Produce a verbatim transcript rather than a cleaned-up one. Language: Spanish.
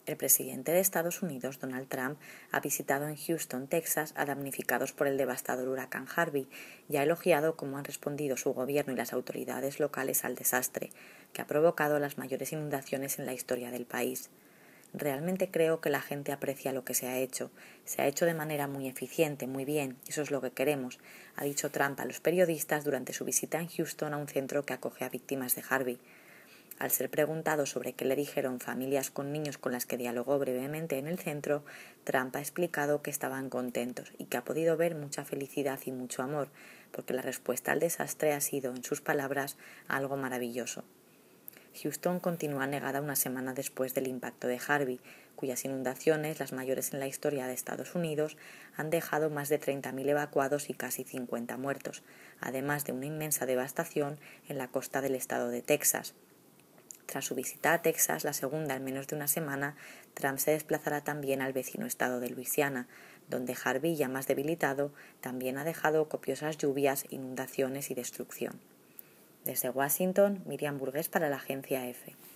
El presidente de Estados Unidos, Donald Trump, ha visitado en Houston, Texas, a damnificados por el devastador huracán Harvey y ha elogiado cómo han respondido su gobierno y las autoridades locales al desastre, que ha provocado las mayores inundaciones en la historia del país. Realmente creo que la gente aprecia lo que se ha hecho. Se ha hecho de manera muy eficiente, muy bien, y eso es lo que queremos, ha dicho Trump a los periodistas durante su visita en Houston a un centro que acoge a víctimas de Harvey. Al ser preguntado sobre qué le dijeron familias con niños con las que dialogó brevemente en el centro, Trump ha explicado que estaban contentos y que ha podido ver mucha felicidad y mucho amor, porque la respuesta al desastre ha sido, en sus palabras, algo maravilloso. Houston continúa negada una semana después del impacto de Harvey, cuyas inundaciones, las mayores en la historia de Estados Unidos, han dejado más de treinta mil evacuados y casi cincuenta muertos, además de una inmensa devastación en la costa del estado de Texas. Tras su visita a Texas, la segunda en menos de una semana, Trump se desplazará también al vecino estado de Luisiana, donde Harvey, ya más debilitado, también ha dejado copiosas lluvias, inundaciones y destrucción. Desde Washington, Miriam Burgués para la Agencia EFE.